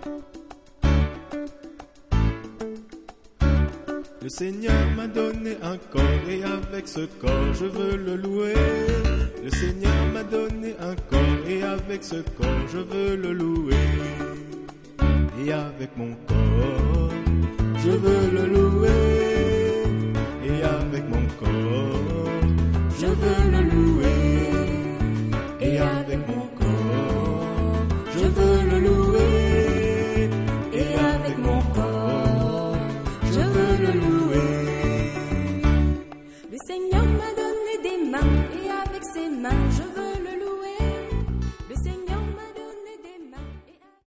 Le Seigneur m'a donné un corps et avec ce corps je veux le louer. Le Seigneur m'a donné un corps et avec ce corps je veux le louer. Et avec mon corps je veux le louer.